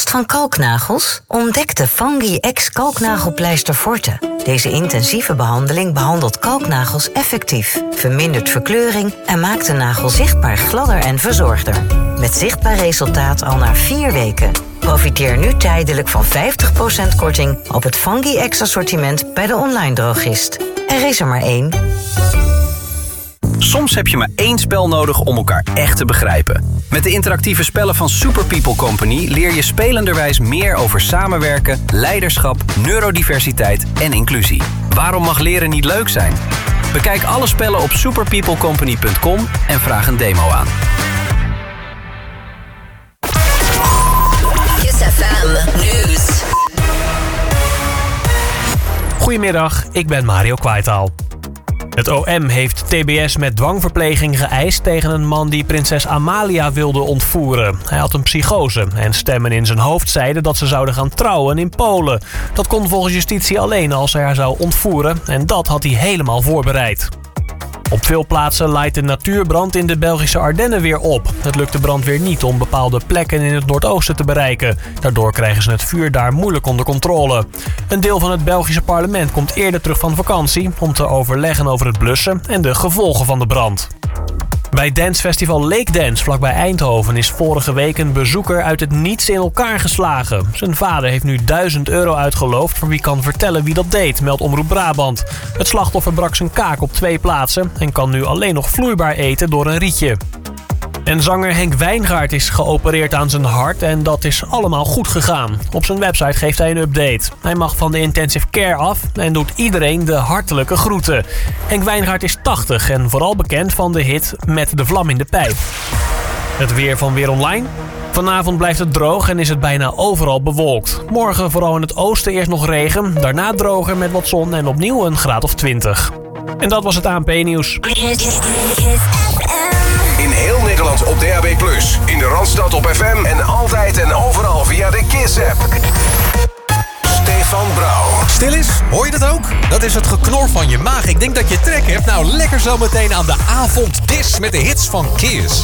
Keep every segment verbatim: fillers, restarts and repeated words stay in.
Last van kalknagels? Ontdek de Fungi X kalknagelpleister Forte. Deze intensieve behandeling behandelt kalknagels effectief, vermindert verkleuring en maakt de nagel zichtbaar gladder en verzorgder. Met zichtbaar resultaat al na vier weken. Profiteer nu tijdelijk van vijftig procent korting op het Fungi X assortiment bij de online drogist. Er is er maar één. Soms heb je maar één spel nodig om elkaar echt te begrijpen. Met de interactieve spellen van Super People Company leer je spelenderwijs meer over samenwerken, leiderschap, neurodiversiteit en inclusie. Waarom mag leren niet leuk zijn? Bekijk alle spellen op superpeoplecompany punt com en vraag een demo aan. Kiss F M News. Goedemiddag, ik ben Mario Kwaitaal. Het O M heeft T B S met dwangverpleging geëist tegen een man die prinses Amalia wilde ontvoeren. Hij had een psychose en stemmen in zijn hoofd zeiden dat ze zouden gaan trouwen in Polen. Dat kon volgens justitie alleen als hij haar zou ontvoeren en dat had hij helemaal voorbereid. Op veel plaatsen laait de natuurbrand in de Belgische Ardennen weer op. Het lukt de brandweer niet om bepaalde plekken in het noordoosten te bereiken. Daardoor krijgen ze het vuur daar moeilijk onder controle. Een deel van het Belgische parlement komt eerder terug van vakantie om te overleggen over het blussen en de gevolgen van de brand. Bij dancefestival Lake Dance vlakbij Eindhoven is vorige week een bezoeker uit het niets in elkaar geslagen. Zijn vader heeft nu duizend euro uitgeloofd voor wie kan vertellen wie dat deed, meldt Omroep Brabant. Het slachtoffer brak zijn kaak op twee plaatsen en kan nu alleen nog vloeibaar eten door een rietje. En zanger Henk Wijngaard is geopereerd aan zijn hart en dat is allemaal goed gegaan. Op zijn website geeft hij een update. Hij mag van de intensive care af en doet iedereen de hartelijke groeten. Henk Wijngaard is tachtig en vooral bekend van de hit Met de vlam in de pijp. Het weer van Weer Online. Vanavond blijft het droog en is het bijna overal bewolkt. Morgen vooral in het oosten eerst nog regen, daarna droger met wat zon en opnieuw een graad of twintig. En dat was het A N P-nieuws. In heel Nederland op D A B plus, in de Randstad op F M en altijd en overal via de Kiss-app. Stefan Brouw. Stil is, hoor je dat ook? Dat is het geknor van je maag. Ik denk dat je trek hebt. Nou, lekker zo meteen aan de avonddis met de hits van Kiss.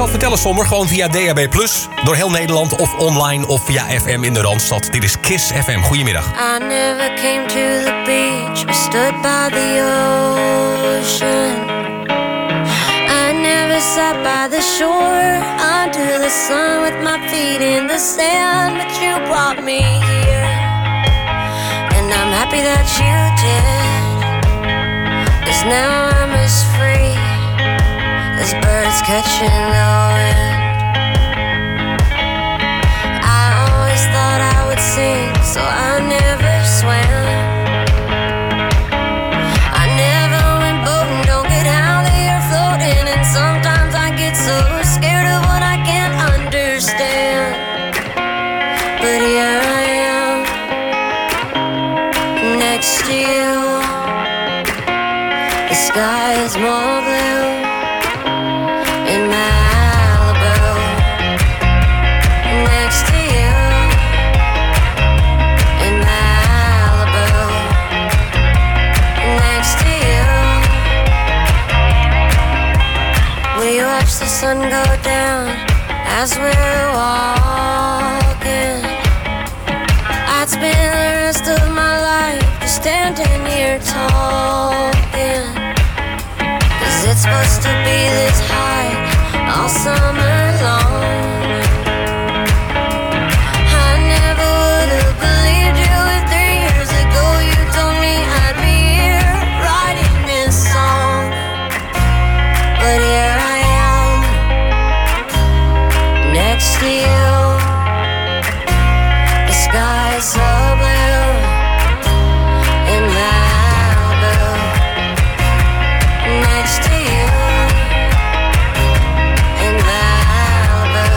zelf vertellen, Sommer. Gewoon via D A B plus, door heel Nederland of online of via F M in de Randstad. Dit is Kiss F M. Goedemiddag. I never came to the beach, we stood by the ocean. I never sat by the shore, under the sun with my feet in the sand. But you brought me here, and I'm happy that you did. 'Cause now I'm as free as birds catching the wind. I always thought I would sing, so I never swam. I never went boating, don't get out there floating. And sometimes I get so scared of what I can't understand. But here I am, next to you. The sky is more blue in Malibu, next to you in Malibu, next to you. We watch the sun go down as we're walking. I'd spend the rest of my life just standing here talking. 'Cause it's supposed to be this high all summer long. I never would have believed you if three years ago you told me I'd be here writing this song. But here I am, next to you. The sky is so blue in Malibu, next to you in Malibu,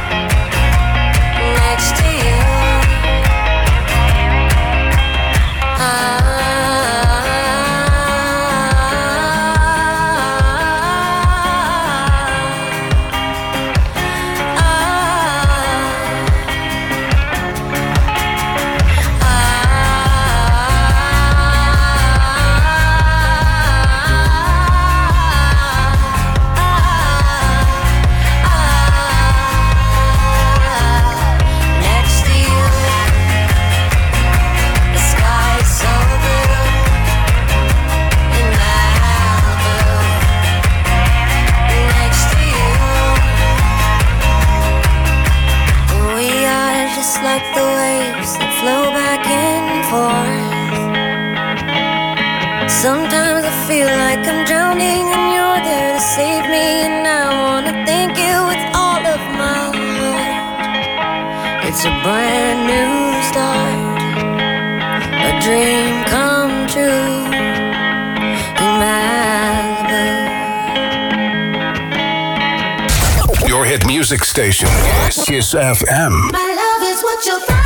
next to you. Ah, next to you. The sky is so blue in Malibu, next to you. We are just like the waves that flow back and forth. Sometimes I feel like I'm drowning and you're there to save me, and I wanna thank you with all of my heart. It's a brand new start, a dream come true in Malibu. Your hit music station is Kiss F M. My love is what you'll find.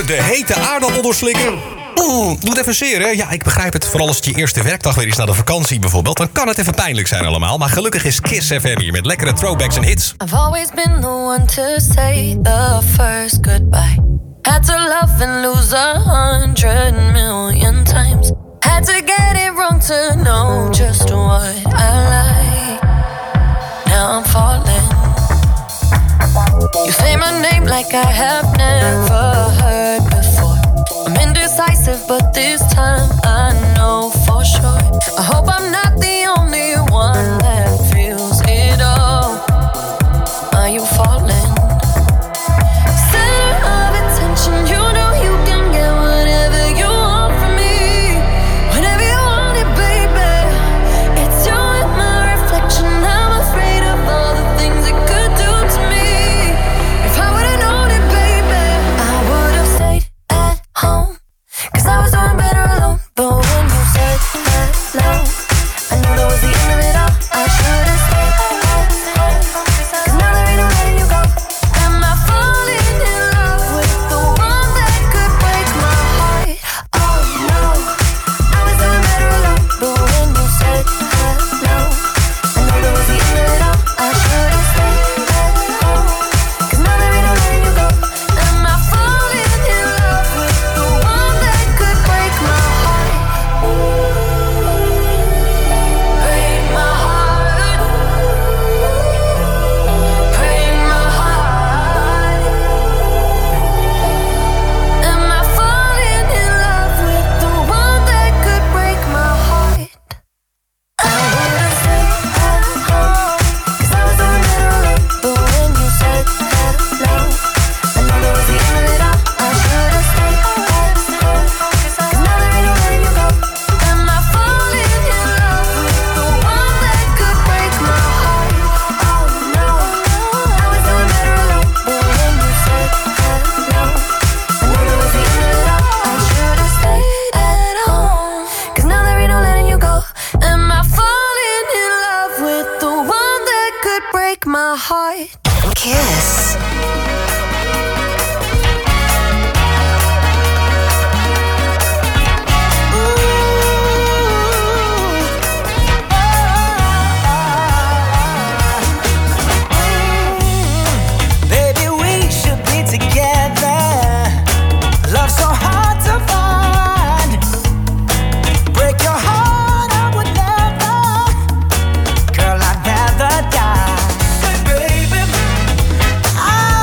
de hete aardappel doorslikken. Mm, doet even zeer, hè? Ja, ik begrijp het. Vooral als het je eerste werkdag weer is na de vakantie bijvoorbeeld. Dan kan het even pijnlijk zijn allemaal. Maar gelukkig is Kiss F M hier met lekkere throwbacks en hits. I've always been the one to say the first goodbye. Had to love and lose a hundred million times. Had to get it wrong to know just what I like. Now I'm falling. You say my name like I have never heard before. I'm indecisive, but this time I know for sure. I hope I'm not the only one that feels it all. Are you falling? Center of attention, you know you can get whatever you want from me. Whenever you want it, baby. It's you and my reflection. I'm afraid of all the things it could do to me. If I would've known it, baby, I would've stayed at home. Cause I was doing better alone. But when you said hello, I knew that was the end of it all. I should've stayed at home. Cause now there ain't no letting you go. Am I falling in love with the one that could break my heart? Oh no, I was doing better alone. But when you said hello, I knew that was the end of it all. I should've stayed at home. Cause now there ain't no letting you go. Am I falling in love with the one that could break my heart? Break my heart. Break my heart. Am I falling in love with the one that could break my heart? I would've stayed at home. Cause I was doing better alone. But when you said hello, I knew that was the end of it all. I should've stayed at home. Cause now there ain't no letting you go. Am I falling in love with the one that could break my heart? Oh no, I was doing better alone. But when you said hello, I knew that was the end of it all. I should've stayed at home. Cause now there ain't no letting you go. Am I falling in love with the one that could break my heart? Kiss. Baby, we should be together. Love so hard to find. Break your heart, I would never. Girl, I'd rather die. Say, baby, I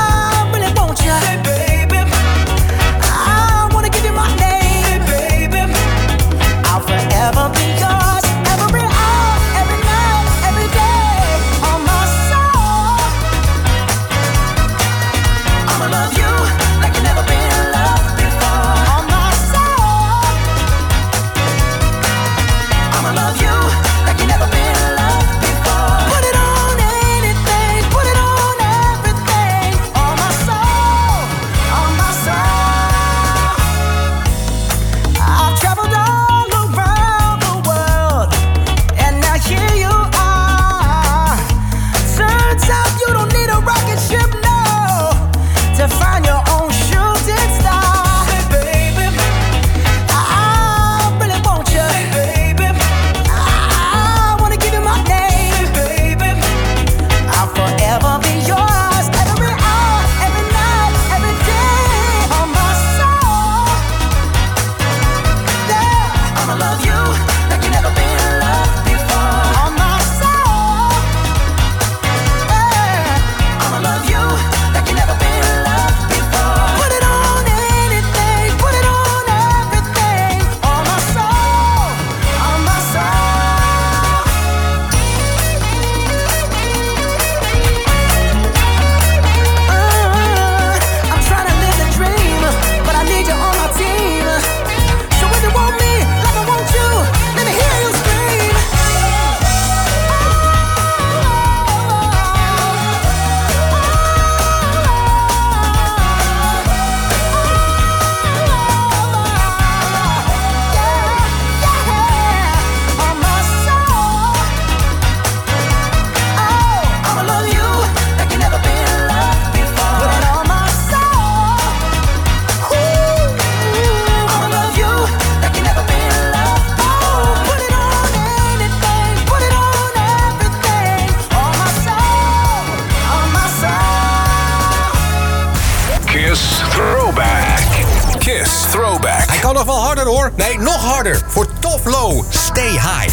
nog wel harder hoor. Nee, nog harder. Voor Tough Low, Stay High.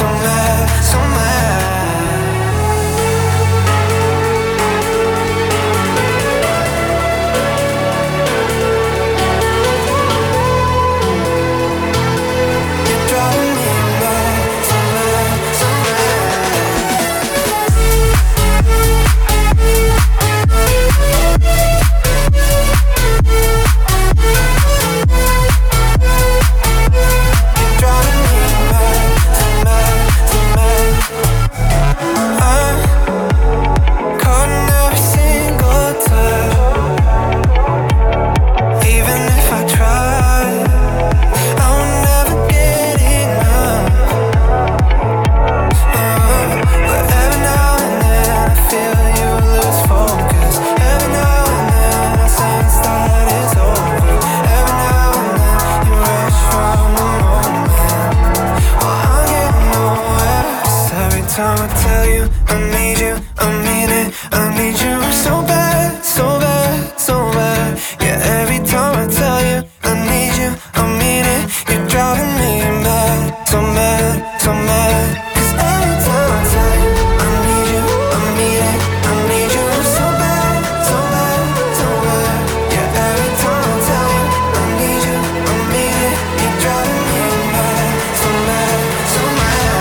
So mad. so mad. 'Cause every time I tell you I need you, I need it, I need you so bad, so bad, so bad. Yeah, every time I tell you I need you, I need it, you're driving me mad, so mad, so mad.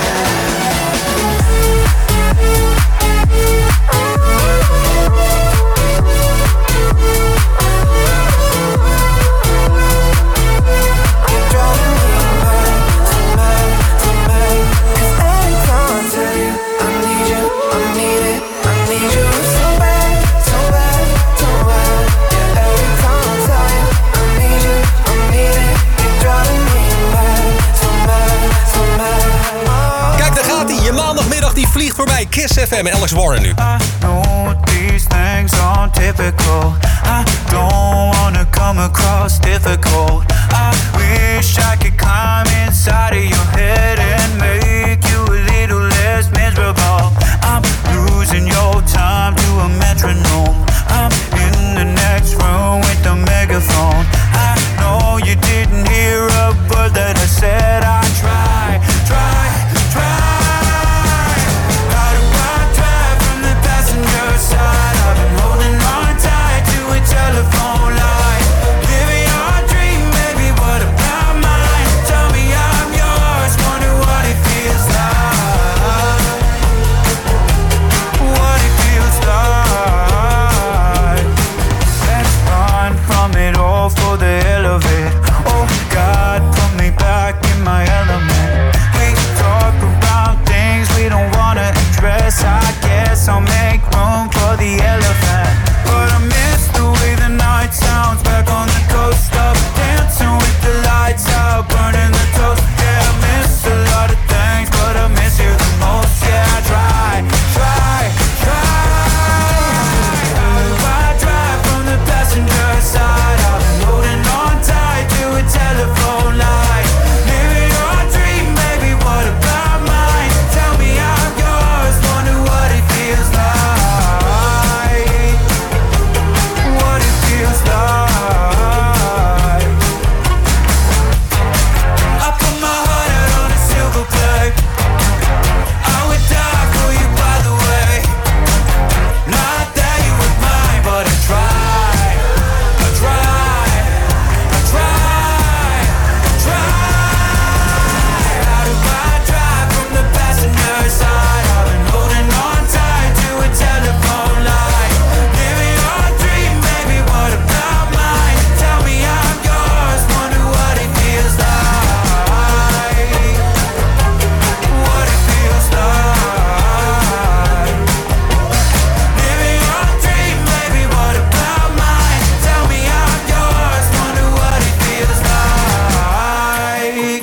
You're driving me mad, so mad, so mad. 'Cause every time I tell you I need you, I need it, I need you so bad, so bad, so bad. Yeah, every time I tell you I need you, I need it, you're driving me mad, so mad, so mad. Kijk, daar gaat hij. Je maandagmiddag die vliegt voorbij. Kiss F M, Alex Warren nu. I know these things aren't typical. I don't wanna come across difficult. I wish I could climb inside of your head and make you a little less miserable. I'm losing your time to a metronome. I'm in the next room with the megaphone. I know you didn't hear a word that I said. I try, try, try. How do I drive from the passenger side? I've been holding on tight to a telephone line. Living your dream, baby, what about mine? Tell me I'm yours, wonder what it feels like. What it feels like. Let's run from it all for the hell of it. Oh God, put me back in my element. We talk about things we don't wanna address. I guess I'll make room for the elephant. But I miss the way the night sounds back on the coast. Stop dancing with the lights out, burning the toast. Yeah, I miss a lot of things, but I miss you the most. Yeah, I try, try, try. How do I drive from the passenger side? I've been holding on tight to a telephone line. Living your dream, baby, what about mine? Tell me I'm yours, wonder what it feels like. What it feels like. I put my heart out on a silver plate. I would die for you, by the way. Not that you were mine, but I tried. I tried. I tried. I tried. How do I drive from the passenger side? I've been holding on tight to a telephone line. Living your dream, baby, what about mine? Tell me I'm yours, wonder what it feels like. What it feels like. Living your dream, baby, what about mine? Tell me I'm yours, wonder what it feels like.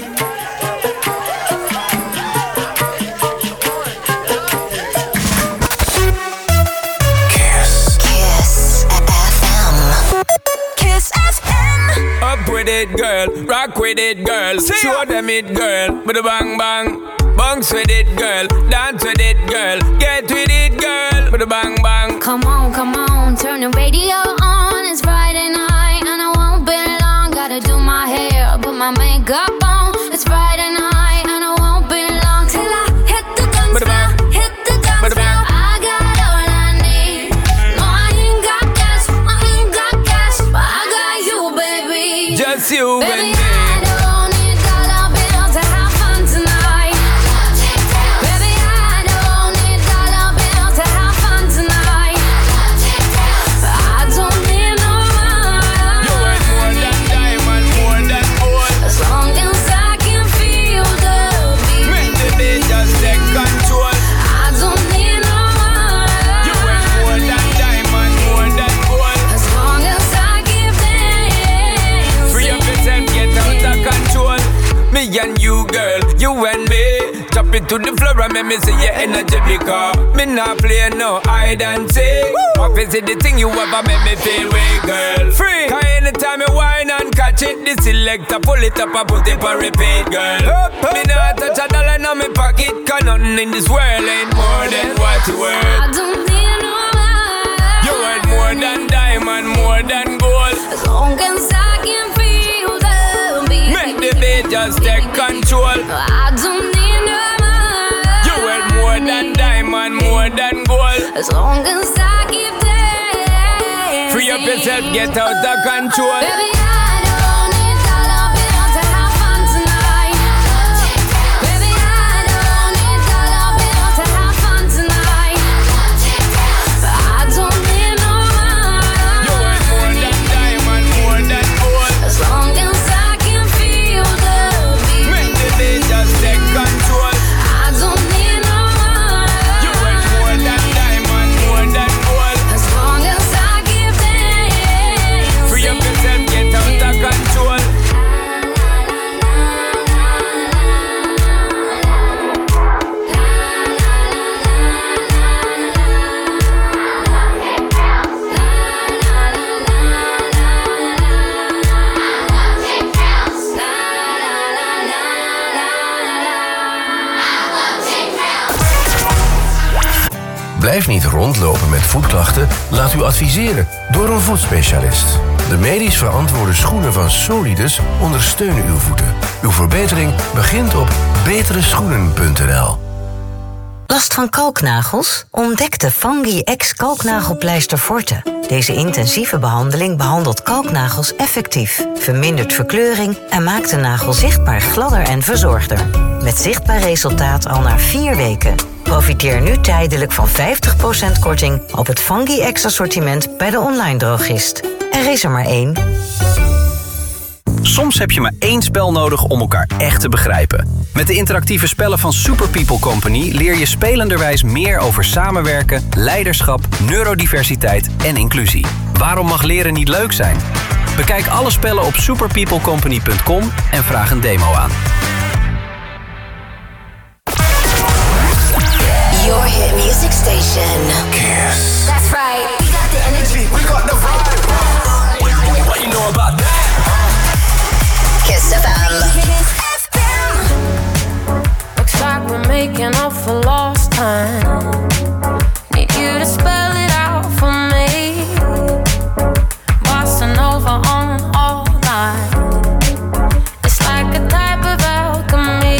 Kiss. Kiss F M. Kiss F M. Up with it, girl. Rock with it, girl. Show them it, girl. With a bang bang. Bounce with it, girl. Dance with it, girl. Get with it, girl. With a bang bang. Come on, come on, turn the radio on. It's Friday night and I won't be long. Gotta do my hair, put my makeup on. It's Friday night and I won't be long till I hit the dance floor, hit the dance floor. I got all I need. No, I ain't got cash, I ain't got cash, but I got you, baby. Just you and Baby, me. I don't need dollar bills to have fun tonight. Baby, I don't need dollar bills to have fun tonight. I don't need no money. You ain't more than diamond, more than gold. As long as I can feel the beat. Make the beat just take control. I don't need no money. You ain't more than diamond, more than gold. As long as I give dance. Free up yourself, get out of control. Me and you, girl, you and me. Chop it to the floor and make me see your energy because me not play no hide and seek. What is it the thing you ever make me feel way, girl? Free. Cause anytime you whine and catch it, the selector pull it up and put it for repeat, girl. Me not touch a dollar in my pocket, cause nothing in this world ain't more than what you worth. I don't need no money. You worth more than diamond, more than gold. As long as I can feel the beat. Make the beat just take control. I don't need no money. more than gold. As long as I keep dancing. Free up yourself, get out of control. Baby, I don't need dollar bill to have fun tonight. Baby, I don't need dollar bill to have fun tonight. But I don't need no money. You want more than diamond, more than gold. As long as I can feel the beat. Make the day just take control. I don't need no money. You want more than diamond, more than gold. As long as I keep dancing. Free up yourself, get out of control. Blijf niet rondlopen met voetklachten, laat u adviseren door een voetspecialist. De medisch verantwoorde schoenen van Solidus ondersteunen uw voeten. Uw verbetering begint op betere schoenen punt n l. Last van kalknagels? Ontdek de Fungi X kalknagelpleister Forte. Deze intensieve behandeling behandelt kalknagels effectief, vermindert verkleuring en maakt de nagel zichtbaar gladder en verzorgder. Met zichtbaar resultaat al na vier weken. Profiteer nu tijdelijk van vijftig procent korting op het Fungi X assortiment bij de online drogist. Er is er maar één. Soms heb je maar één spel nodig om elkaar echt te begrijpen. Met de interactieve spellen van Super People Company leer je spelenderwijs meer over samenwerken, leiderschap, neurodiversiteit en inclusie. Waarom mag leren niet leuk zijn? Bekijk alle spellen op super people company punt com en vraag een demo aan. Your hit music station. Kiss. That's right. We got the energy. We got the vibe. What you know about that? Kiss F M. Looks like we're making up for lost time. Need you to spell it out for me. Bossa Nova on all night. It's like a type of alchemy.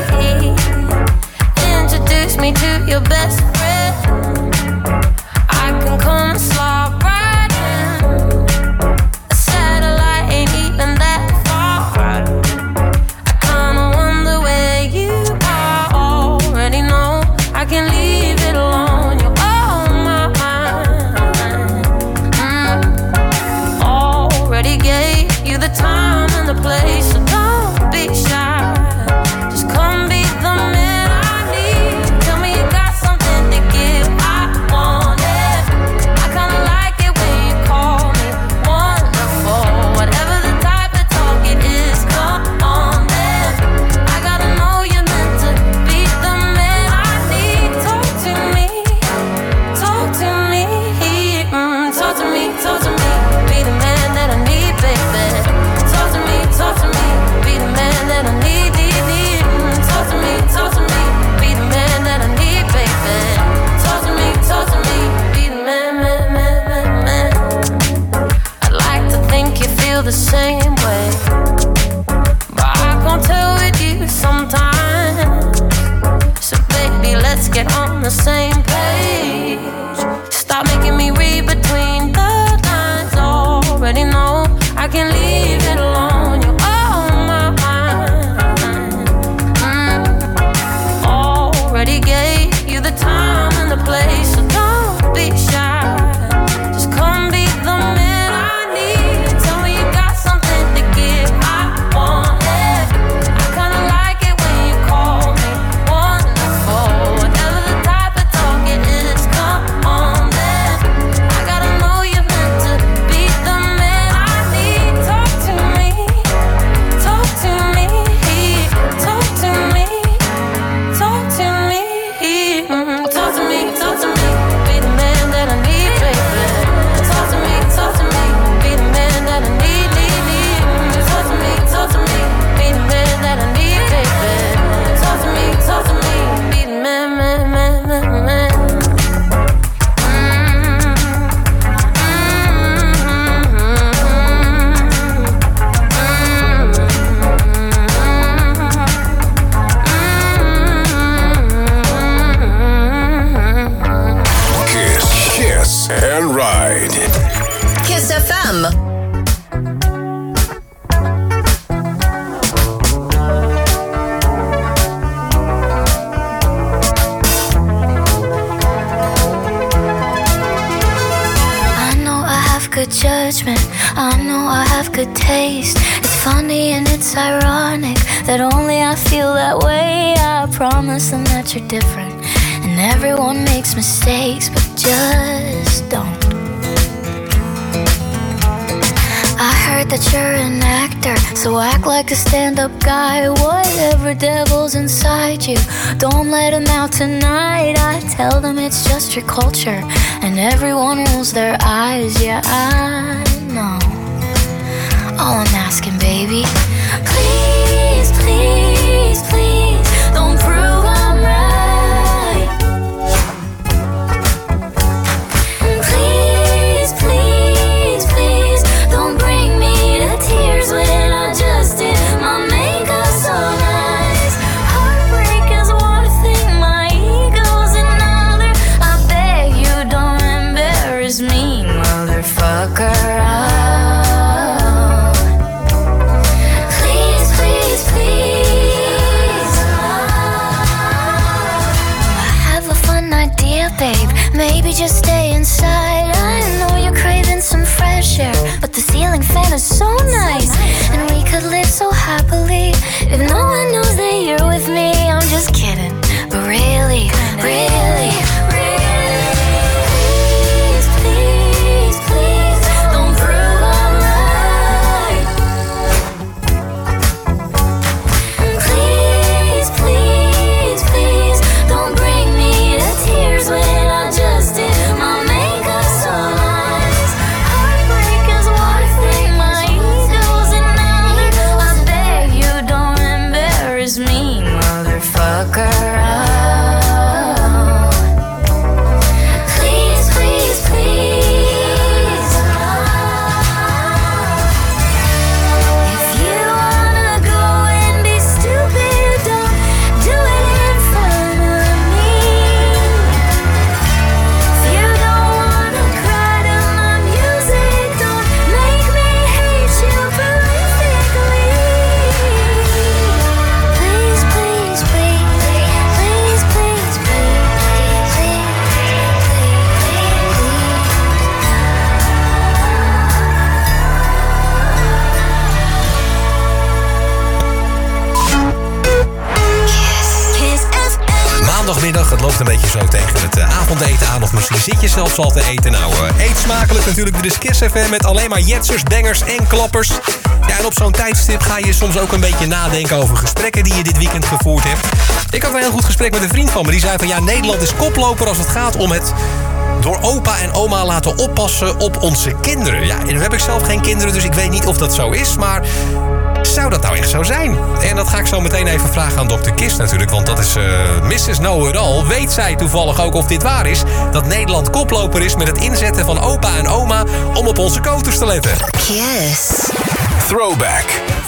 Introduce me to your best friend. I can come and slide right in. A satellite ain't even that far. I kinda wonder where you are. Already know I can leave it alone. You're on my mind. Mm. Already gave you the time and the place, so don't be shy. Just come be the man I need. Tell me you got something to give. I want it. I kinda like it when you call me wonderful. Whatever the type of talk it is, come on then. I gotta know you're meant to be the man I need. Talk to me, talk to me, mm, talk to me, talk to me. Be the man that I need, baby. Talk to me, talk to me. Be the man that I need, need, need. Mm, talk to me, talk to me. Be the man that I need, baby. Talk to me, talk to me. Be the man, man, man, man, man. I'd like to think you feel the same way, but I can't tell with you sometimes. So baby, let's get on the same page. Stop making me read between the lines. Already know I can leave it alone. You're on my mind. Mm. Already gave you the time and the place, so don't be shy. Just come be the man I need. Tell me you got something to give. I want it. I kinda like it when you call me wonderful. Whatever the type of talk good judgment. I know I have good taste. It's funny and it's ironic that only I feel that way. I promise them that you're different, and everyone makes mistakes, but just don't. I heard that you're an actor, so act like a stand-up guy. Whatever devil's inside you, don't let him out tonight. I tell them it's just your culture, and everyone rolls their eyes. Yeah, I know. All I'm asking, baby, please, please, please, don't prove I'm right. Please, please, please, don't bring me to tears when I just did my makeup so nice. Heartbreak is one thing, my ego's another. I beg you don't embarrass me, motherfucker. Oh. Please, please, please. I have a fun idea, babe. Maybe just stay inside. I know you're craving some fresh air, but the ceiling fan is so nice, and we could live so happily if no one knows that you're with me. I'm just kidding, but really, really, really, please, please, please, don't prove I'm right. Please, please, please, don't bring me to tears when I just did my makeup so nice. Heartbreak is one thing, my ego's another. I beg you don't embarrass me, motherfucker. Oh. Please, please, please. If you wanna go and be stupid, don't do it in front of me. If you don't wanna cry to my music, don't make me hate you prolifically. Please, please, please, please, please, please, please, please, Kiss F M. Maandagmiddag, het loopt een beetje zo tegen het eh, avondeten aan. Of misschien zit je zelfs al te eten. Nou, eh, eet smakelijk natuurlijk. Dit is Kiss F M met alleen maar jetsers, bangers en klappers. Ja, en op zo'n tijdstip ga je soms ook een beetje nadenken over gesprekken die je dit weekend gevoerd hebt. Ik had een heel goed gesprek met een vriend van me. Die zei van ja, Nederland is koploper als het gaat om het door opa en oma laten oppassen op onze kinderen. Ja, en nu heb ik zelf geen kinderen, dus ik weet niet of dat zo is. Maar zou dat nou echt zo zijn? En dat ga ik zo meteen even vragen aan dokter Kist natuurlijk. Want dat is uh, missus Know It All. Weet zij toevallig ook of dit waar is? Dat Nederland koploper is met het inzetten van opa en oma om op onze koters te letten. Kiss. Throwback.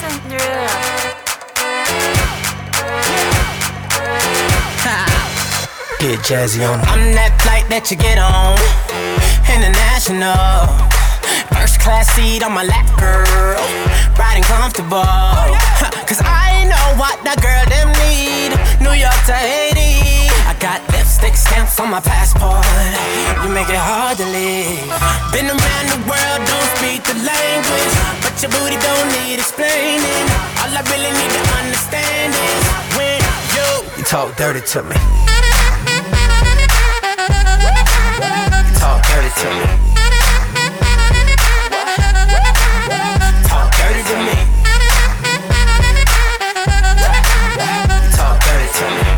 Get jazzy on. I'm that flight that you get on. International. First class seat on my lap, girl. Riding comfortable. Cause I know what that girl them need. New York to Haiti. I got lipstick stamps on my passport. You make it hard to leave. Been around the world, don't speak the language. But your booty don't need explaining. All I really need to understand is when you, you talk dirty to me. Talk dirty to me. Talk dirty to me. Talk dirty to me.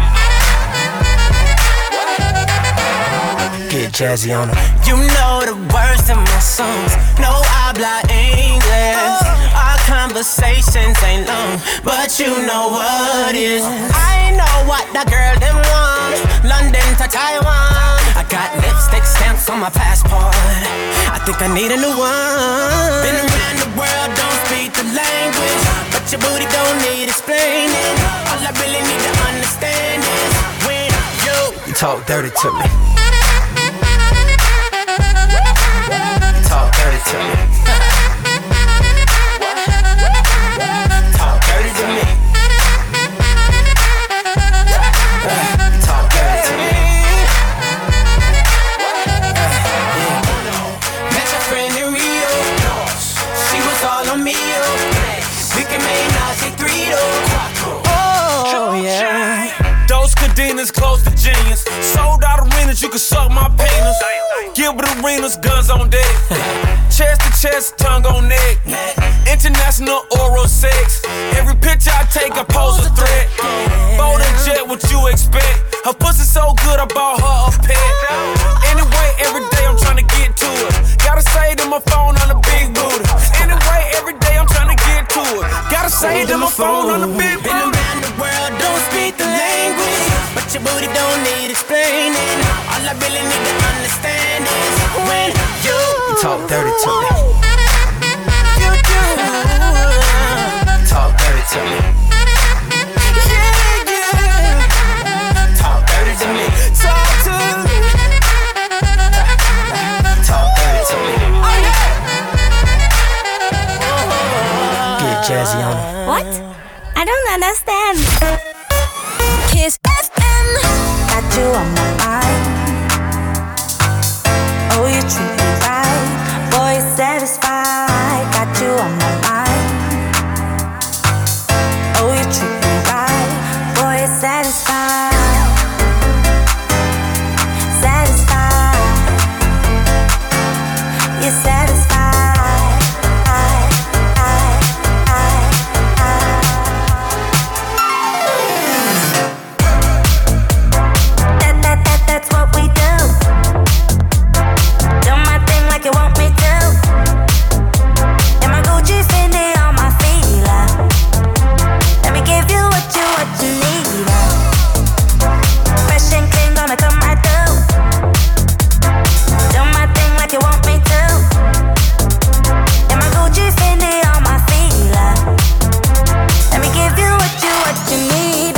Get jazzy on 'em. You know the words to my songs. No habla English. Our conversations ain't long, but you know what is. I know what that girl them want. London to Taiwan. I got lipstick stamps on my passport. I think I need a new one. Been around the world, don't speak the language, but your booty don't need explaining. All I really need to understand is when you, you talk dirty to me. Talk dirty to me. Talk dirty to me. Talk dirty to me. Met your friend in Rio. Demons close to genius. Sold out arenas, you can suck my penis. Gilbert Arenas, guns on deck. Chest to chest, tongue on neck. International oral sex. Every picture I take, I pose a threat. Bold and jet, what you expect? Her pussy so good, I bought her a pet. Anyway, every day I'm trying to get to it. Gotta say to my phone on the big booty. Anyway, every day I'm trying to get to it. Gotta say to my phone on the big booty. Been around the world, don't speak the language, but your booty don't need explaining. All I really need to understand is when you talk dirty to me. You do talk dirty to me. Yeah, yeah. Talk dirty to me. Talk to me. Talk dirty to me. Oh yeah. Get jazzy on it. What? I don't understand. Kiss F M. Got you on my mind. Oh, you treat me right. Boy, you're satisfied. Got you on my mind. Oh, you treat me right. Boy, you're satisfied. Satisfied. You're satisfied. That's what we do. Do my thing like you want me to. And my Gucci Fendi on my feet. Let me give you what you what you need. Fresh and clean, gonna come right through. Do my thing like you want me to. And my Gucci Fendi on my feet. Let me give you what you what you need.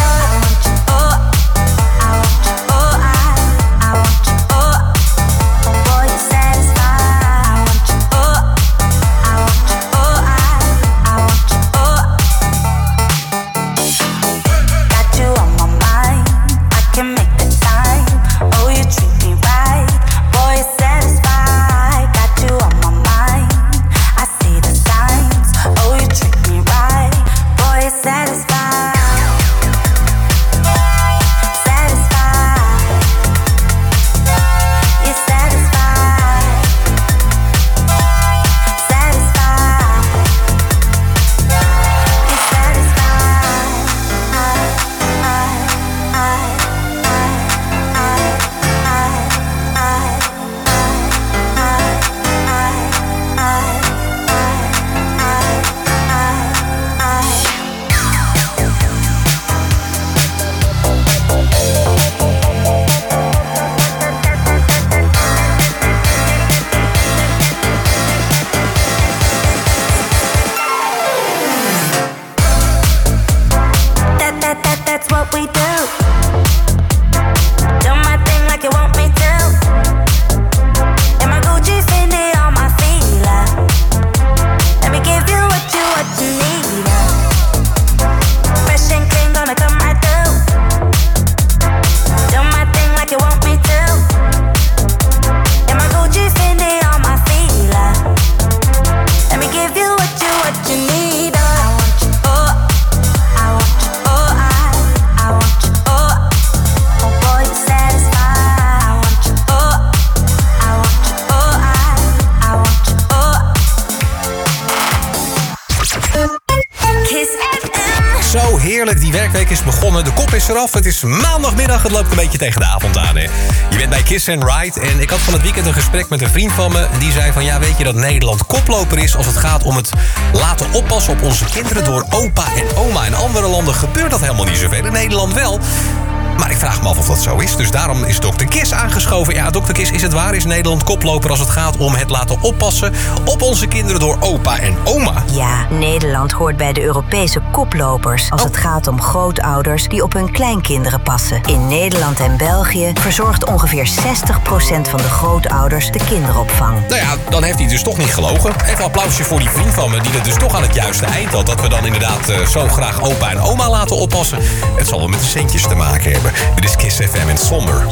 Die werkweek is begonnen, de kop is eraf. Het is maandagmiddag, het loopt een beetje tegen de avond aan. Hè. Je bent bij Kiss and Ride en ik had van het weekend een gesprek met een vriend van me. Die zei van, ja, weet je dat Nederland koploper is als het gaat om het laten oppassen op onze kinderen door opa en oma. In andere landen gebeurt dat helemaal niet zoveel, in Nederland wel. Maar ik vraag me af of dat zo is. Dus daarom is dokter Kiss aangeschoven. Ja, dokter Kiss, is het waar? Is Nederland koploper als het gaat om het laten oppassen op onze kinderen door opa en oma? Ja, Nederland hoort bij de Europese koplopers als oh. het gaat om grootouders die op hun kleinkinderen passen. In Nederland en België verzorgt ongeveer zestig procent van de grootouders de kinderopvang. Nou ja, dan heeft hij dus toch niet gelogen. Even een applausje voor die vriend van me die het dus toch aan het juiste eind had. Dat we dan inderdaad uh, zo graag opa en oma laten oppassen. Het zal wel met de centjes te maken hebben. Dit is Kiss F M en Somber.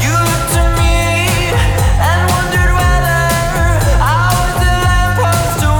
To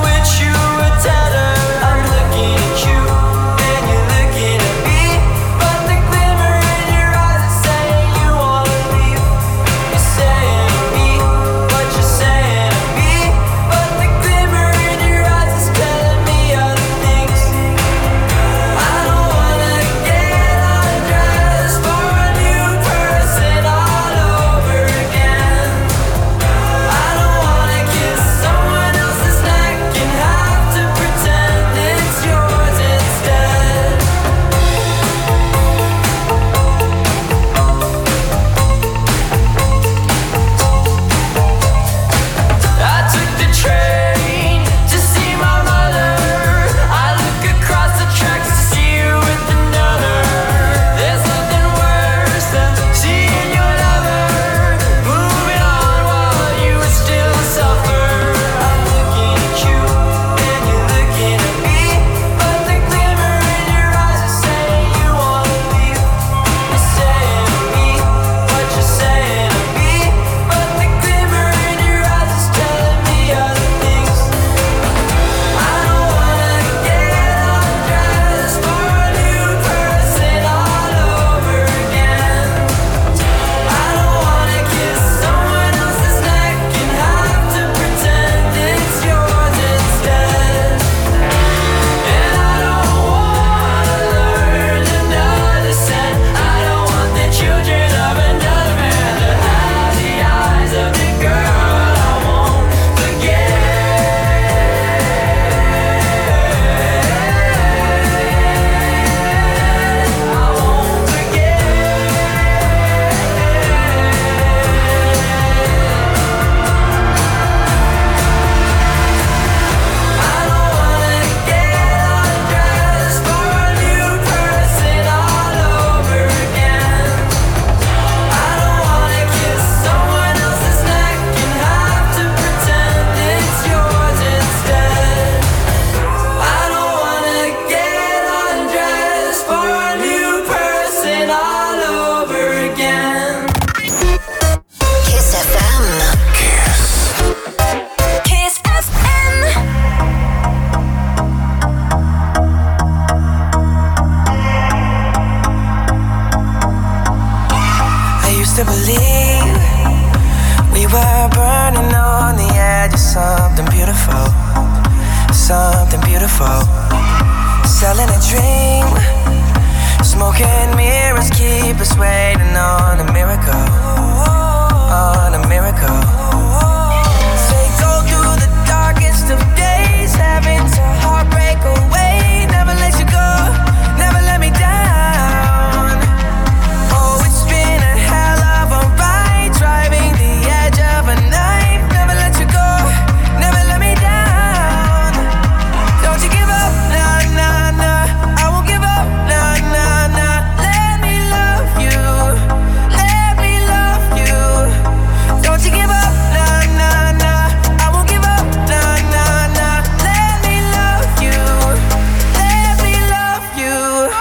believe we were burning on the edge of something beautiful, something beautiful. Selling a dream, smoking mirrors keep us waiting on a miracle, on a miracle. Say go through the darkest of days, having to heartbreak away. Never let you go, never let me down. Oh, it's been a hell of a ride, driving the edge of a knife. Never let you go, never let me down. Don't you give up, nah, nah, nah. I won't give up, nah, nah, nah. Let me love you, let me love you. Don't you give up, nah, nah, nah. I won't give up, nah, nah, nah. Let me love you, let me love you.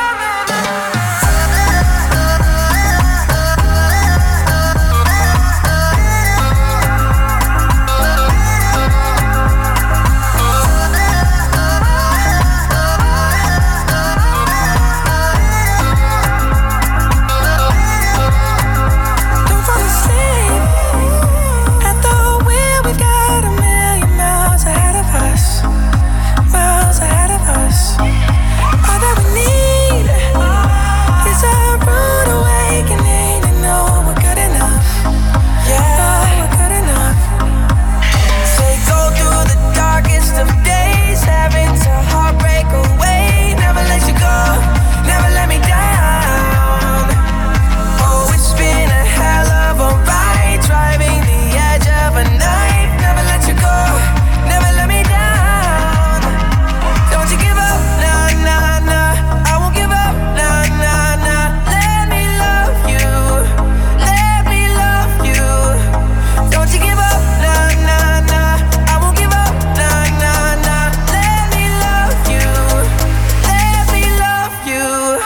Don't fall asleep at the wheel. We've got a million miles ahead of us, miles ahead of us. All that we need is a rude awakening to know we're good enough. Yeah, we're good enough. Say go through the darkest of days, having to heartbreak away. Never let you go, never let me down. Oh, it's been a hell of a ride, driving the edge of a knife. Never let you go, never let me down. Don't you give up, nah, nah, nah. I won't give up, nah, nah, nah. Let me love you, let me love you. Don't you give up, nah, nah, nah. I won't give up, nah, nah, nah. Let me love you, let me love you.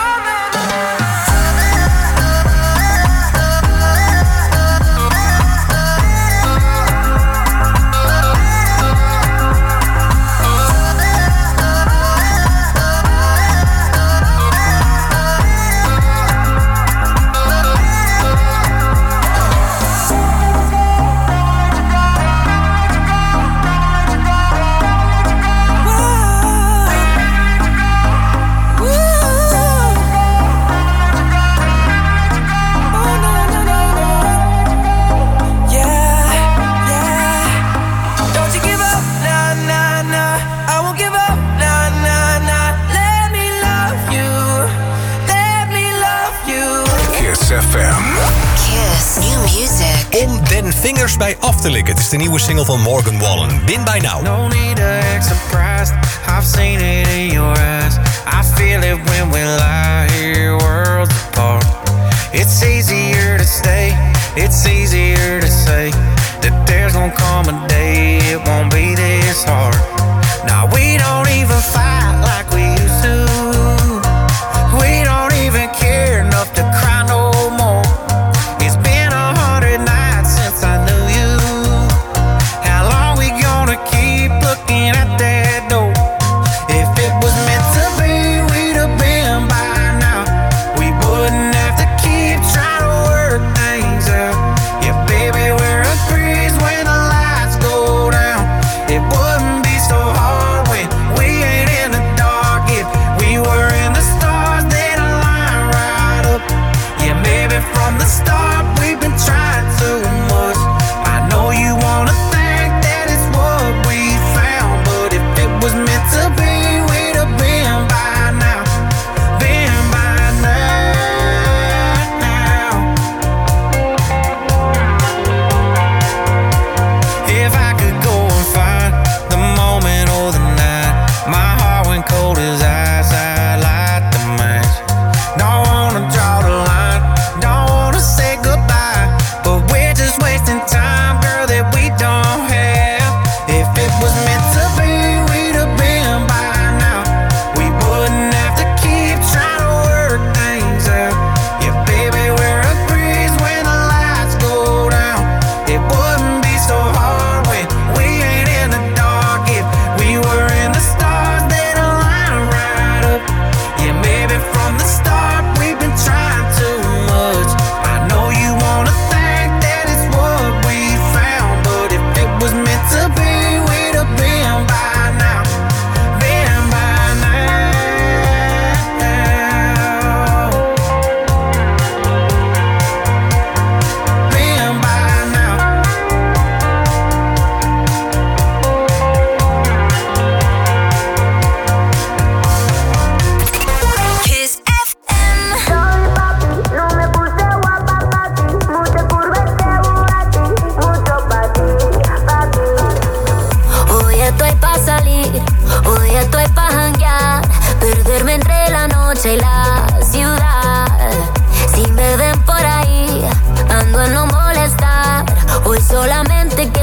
Don't you give up, nah, nah, nah. I won't give up, nah, nah, nah. Let me love you, let me love you. Kiss F M. Kiss. New music. Om den vingers bij af te likken. Het is de nieuwe single van Morgan Wallen. Win by now. No need to act surprised. I've seen it in your eyes. I feel it when we lie here worlds apart. It's easier to stay. It's easier to say that there's gonna come a day it won't be this hard. Now we don't even fight like we used to. We don't even care enough to cry no more. It's been a hundred nights since I knew you. How long we gonna keep looking at that door? If it was meant to be, we'd have been by now. We wouldn't have to keep trying to work things out. Yeah, baby, we're a breeze when the lights go down. It wouldn't be so hard when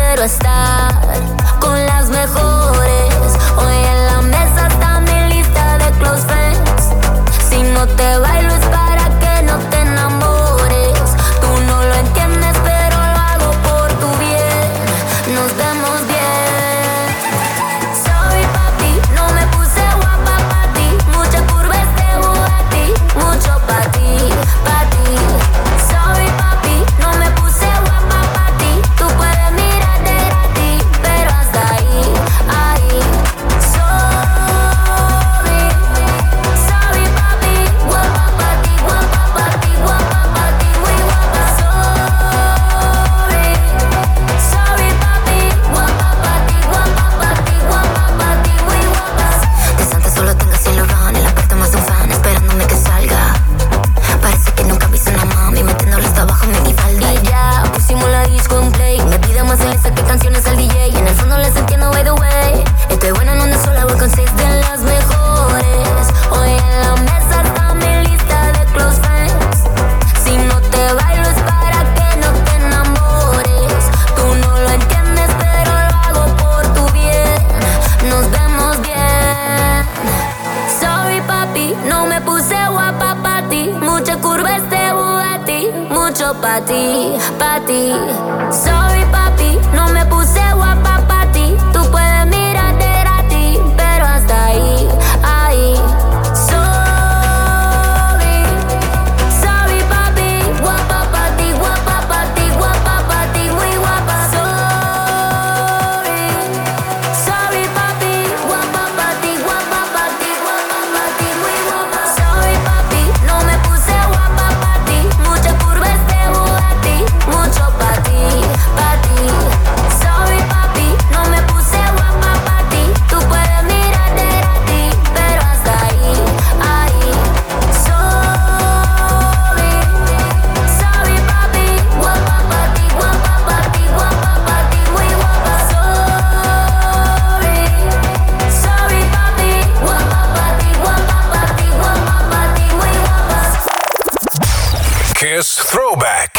quiero estar con las mejores. Hoy en la mesa está mi lista de close friends. Si no te bailo es para que no te enamores. Tú no lo entiendes, pero lo hago por tu bien. Nos vemos bien. Sorry papi, no me puse guapa pa' ti. Mucha curva este Bugatti, mucho pa' ti, pa' ti. Sorry papi, no me puse guapa pa' ti. Tú puedes mirar de gratis, pero hasta ahí, ahí. Sorry, sorry papi, guapa pa' ti, guapa pa' ti, guapa pa' ti, muy guapa. Sorry, sorry papi, guapa pa' ti, guapa pa' ti, guapa pa' ti, muy guapa. De Santa solo tengo cielo run, en la puerta más de un fan esperándome que salga. Parece que nunca viste una mami metiéndole hasta abajo en mi falda. Y ya pusimos la disco en play. Me pide más en esa que canciones al D J. Y en el fondo les entiendo by the way. Estoy buena en una sola, voy con seis de las mejores. Hoy en la mesa está mi lista de close friends. Si no te bailo es para que no te enamores. Tú no lo entiendes, pero lo hago por tu bien. Nos vemos bien. Sorry papi, no me puse guapa pa' ti. Mucha curva este Bugatti, mucho pa' ti, pa' ti. Sorry papi, no me puse guapa pa' ti. Tú puedes mirar de gratis, pero hasta ahí, ahí. Sorry, sorry papi, guapa pa' ti, guapa pa' ti, guapa pa' ti, muy guapa. Sorry, sorry papi, guapa pa' ti, guapa pa' ti, guapa pa' ti, muy guapa. Sorry papi, no me puse guapa pa' ti. Mucha curva este Bugatti, mucho pa' ti, pa' ti. Sorry papi, no me puse guapa pa' ti. Tú puedes mirar de gratis, pero hasta ahí, ahí. Sorry, sorry papi, guapa pa' ti, guapa pa' ti, guapa pa' ti, muy guapa. Sorry, sorry papi, guapa pa' ti, guapa pa' ti, guapa pa' ti, muy guapa. Kiss Throwback.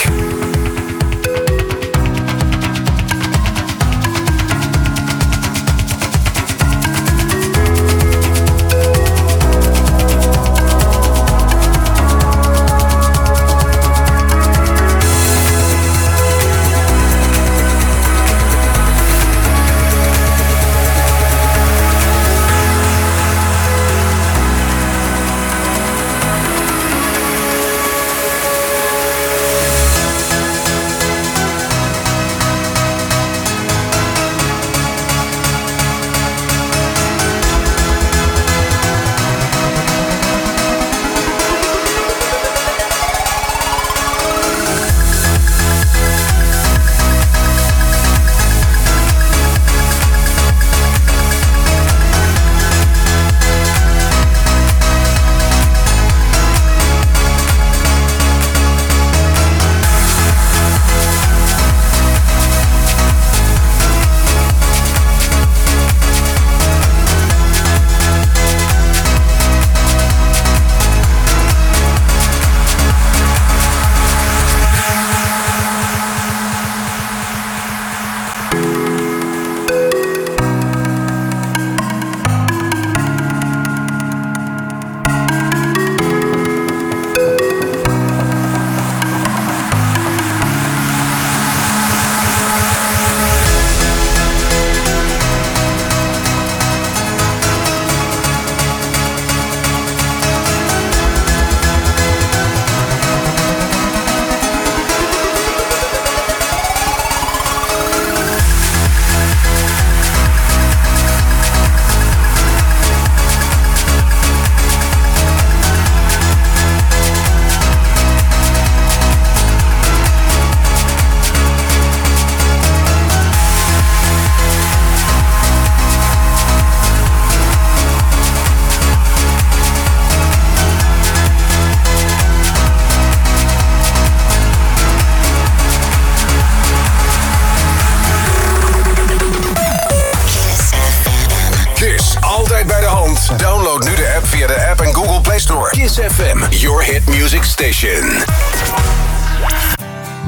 Download nu de app via de App en Google Play Store. Kiss F M, your hit music station.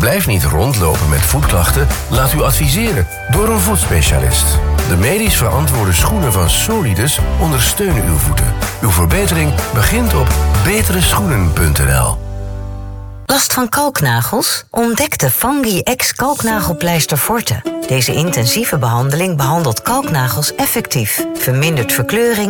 Blijf niet rondlopen met voetklachten. Laat u adviseren door een voetspecialist. De medisch verantwoorde schoenen van Solidus ondersteunen uw voeten. Uw verbetering begint op betere schoenen punt n l. Last van kalknagels? Ontdek de Fungi X kalknagelpleister Forte. Deze intensieve behandeling behandelt kalknagels effectief, vermindert verkleuring